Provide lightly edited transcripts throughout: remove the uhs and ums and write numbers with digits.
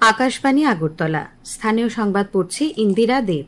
আকাশবাণী আগরতলা। স্থানীয় সংবাদ পড়ছি ইন্দিরা দেব।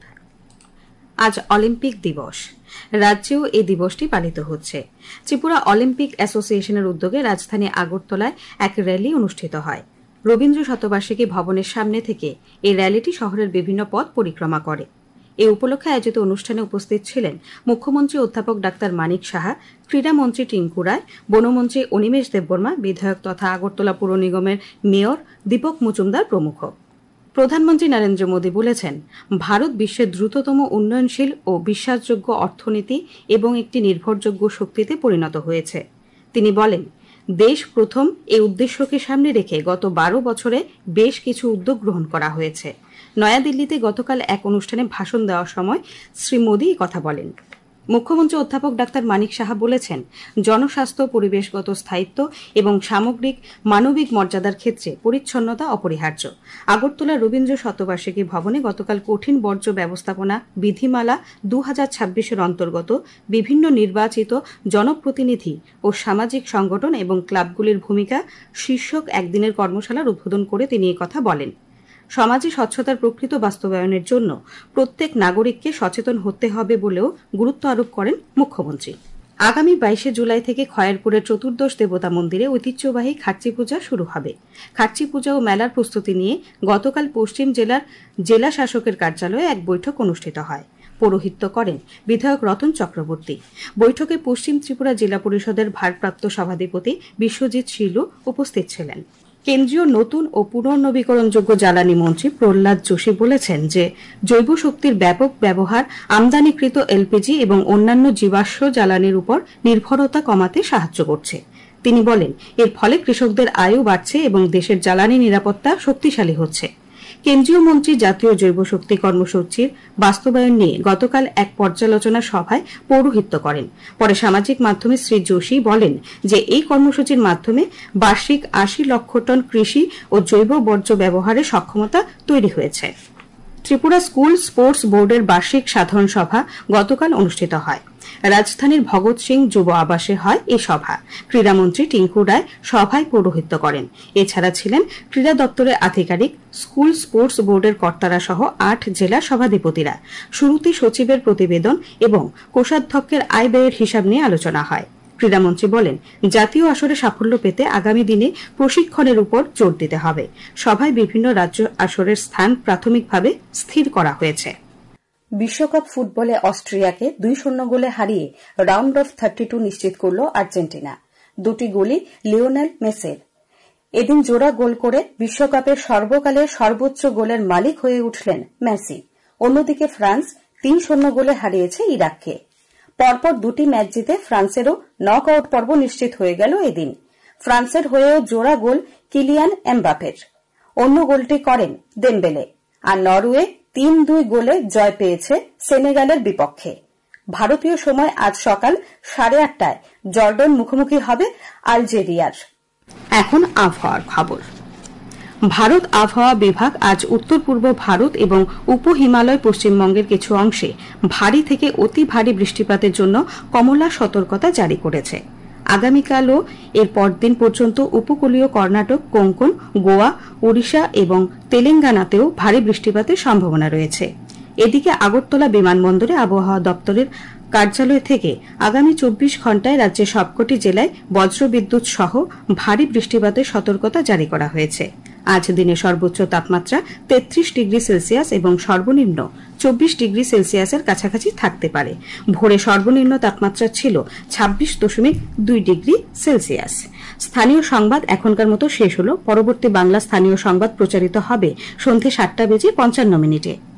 আজ অলিম্পিক দিবস। রাজ্যেও এই দিবসটি পালিত হচ্ছে। ত্রিপুরা অলিম্পিক অ্যাসোসিয়েশনের উদ্যোগে রাজধানী আগরতলায় এক র্যালি অনুষ্ঠিত হয়। রবীন্দ্র শতবার্ষিকী ভবনের সামনে থেকে এই র্যালিটি শহরের বিভিন্ন পথ পরিক্রমা করে। এ উপলক্ষে আয়োজিত অনুষ্ঠানে উপস্থিত ছিলেন মুখ্যমন্ত্রী অধ্যাপক ডাক্তার মানিক সাহা, ক্রীড়ামন্ত্রী টিঙ্কু রায়, বনমন্ত্রী অনিমেষ দেববর্মা, বিধায়ক তথা আগরতলা পুর নিগমের মেয়র দীপক মজুমদার প্রমুখ। প্রধানমন্ত্রী নরেন্দ্র মোদী বলেছেন, ভারত বিশ্বের দ্রুততম উন্নয়নশীল ও বিশ্বাসযোগ্য অর্থনীতি এবং একটি নির্ভরযোগ্য শক্তিতে পরিণত হয়েছে। তিনি বলেন, দেশ প্রথম এই উদ্দেশ্যকে সামনে রেখে গত 12 বছরে বেশ কিছু উদ্যোগ গ্রহণ করা হয়েছে। নয়াদিল্লিতে গতকাল এক অনুষ্ঠানে ভাষণ দেওয়ার সময় শ্রী মোদী কথা বলেন। মুখ্যমন্ত্রী অধ্যাপক ডাক্তার মানিক সাহা বলেছেন, জনস্বাস্থ্য, পরিবেশগত স্থায়িত্ব এবং সামগ্রিক মানবিক মর্যাদার ক্ষেত্রে পরিচ্ছন্নতা অপরিহার্য। আগরতলা রবীন্দ্র শতবার্ষিকী ভবনে গতকাল কঠিন বর্জ্য ব্যবস্থাপনা বিধিমালা 2026-এর অন্তর্গত বিভিন্ন নির্বাচিত জনপ্রতিনিধি ও সামাজিক সংগঠন এবং ক্লাবগুলির ভূমিকা শীর্ষক একদিনের কর্মশালার উদ্বোধন করে তিনি কথা বলেন। সমাজে স্বচ্ছতার প্রকৃত বাস্তবায়নের জন্য প্রত্যেক নাগরিককে সচেতন হতে হবে বলেও গুরুত্ব আরোপ করেন মুখ্যমন্ত্রী। আগামী 22 জুলাই থেকে খয়েরপুরের চতুর্দশ দেবতা মন্দিরে ঐতিহ্যবাহী খার্চি পূজা শুরু হবে। খার্চি পূজা ও মেলার প্রস্তুতি নিয়ে গতকাল পশ্চিম জেলার জেলা শাসকের কার্যালয়ে এক বৈঠক অনুষ্ঠিত হয়। পৌরোহিত্য করেন বিধায়ক রতন চক্রবর্তী। বৈঠকে পশ্চিম ত্রিপুরা জেলা পরিষদের ভারপ্রাপ্ত সভাধিপতি বিশ্বজিৎ শিলু উপস্থিত ছিলেন। কেন্দ্রীয় নতুন ও পুনর্নবীকরণযোগ্য জ্বালানি মন্ত্রী প্রহ্লাদ যোশী বলেছেন যে জৈব শক্তির ব্যাপক ব্যবহার আমদানিকৃত এলপিজি এবং অন্যান্য জীবাশ্ম জ্বালানির উপর নির্ভরতা কমাতে সাহায্য করছে। তিনি বলেন, এর ফলে কৃষকদের আয়ও বাড়ছে এবং দেশের জ্বালানি নিরাপত্তা শক্তিশালী হচ্ছে। কেন্দ্রীয় মন্ত্রী জাতীয় জৈব শক্তি কর্মসূচির বাস্তবায়ন নিয়ে গতকাল এক পর্যালোচনা সভায় পৌরোহিত্য করেন। পরে সামাজিক মাধ্যমে শ্রী যোশী বলেন যে এই কর্মসূচির মাধ্যমে বার্ষিক 80 লক্ষ টন কৃষি ও জৈব বর্জ্য ব্যবহারের সক্ষমতা তৈরি হয়েছে। ত্রিপুরা স্কুল স্পোর্টস বোর্ডের বার্ষিক সাধারণ সভা গতকাল অনুষ্ঠিত হয়। রাজধানীর ভগৎ সিং যুব আবাসে হয় এই সভা। ক্রীড়ামন্ত্রী টিঙ্কু রায় সভায় পৌরোহিত্য করেন। এছাড়া ছিলেন ক্রীড়া দপ্তরের আধিকারিক, স্কুল স্পোর্টস বোর্ডের কর্তারা সহ 8 জেলা সভাধিপতিরা। শুরুতে সচিবের প্রতিবেদন এবং কোষাধ্যক্ষের আয় ব্যয়ের হিসাব নিয়ে আলোচনা হয়। ক্রীড়ামন্ত্রী বলেন, জাতীয় আসরে সাফল্য পেতে আগামী দিনে প্রশিক্ষণের উপর জোর দিতে হবে। সভায় বিভিন্ন রাজ্য আসরের স্থান প্রাথমিকভাবে স্থির করা হয়েছে। বিশ্বকাপ ফুটবলে অস্ট্রিয়াকে 2-0 গোলে হারিয়ে রাউন্ড অফ 32 নিশ্চিত করল আর্জেন্টিনা। 2টি গোলই লিওনেল মেসির। এদিন জোড়া গোল করে বিশ্বকাপের সর্বকালের সর্বোচ্চ গোলের মালিক হয়ে উঠলেন মেসি। অন্যদিকে ফ্রান্স 3-0 গোলে হারিয়েছে ইরাককে। পরপর 2টি ম্যাচ জিতে ফ্রান্সেরও নক আউট পর্ব নিশ্চিত হয়ে গেল এদিন। ফ্রান্সের হয়েও জোড়া গোল কিলিয়ান এমবাপের। অন্য গোলটি করেন দেমবেলে। আর নরওয়ে 3-2 গোলে জয় পেয়েছে সেনেগালের বিপক্ষে। ভারতীয় সময় আজ সকাল 8:30টায় জর্ডন মুখোমুখি হবে আলজেরিয়ার। এখন আবহাওয়ার খবর। ভারত আবহাওয়া বিভাগ আজ উত্তর পূর্ব ভারত এবং উপ হিমালয় পশ্চিমবঙ্গের কিছু অংশে ভারী থেকে অতি ভারী বৃষ্টিপাতের জন্য কমলা সতর্কতা জারি করেছে। আগামীকালও এর পরদিন পর্যন্ত উপকূলীয় কর্ণাটক, কোঙ্কণ, গোয়া, ওড়িশা এবং তেলেঙ্গানাতেও ভারী বৃষ্টিপাতের সম্ভাবনা রয়েছে। এদিকে আগরতলা বিমানবন্দরে আবহাওয়া দপ্তরের কার্যালয় থেকে আগামী 24 ঘণ্টায় রাজ্যের সবকটি জেলায় বজ্রবিদ্যুৎ সহ ভারী বৃষ্টিপাতের সতর্কতা জারি করা হয়েছে। আজ দিনে সর্বোচ্চ তাপমাত্রা 33 ডিগ্রি সেলসিয়াস এবং সর্বনিম্ন 24 ডিগ্রি সেলসিয়াসের কাছাকাছি থাকতে পারে। ভোরে সর্বনিম্ন তাপমাত্রা ছিল 26.2 ডিগ্রি সেলসিয়াস। স্থানীয় সংবাদ এখনকার মতো শেষ হলো। পরবর্তী বাংলা স্থানীয় সংবাদ প্রচারিত হবে সন্ধ্যে 7:55 মিনিটে।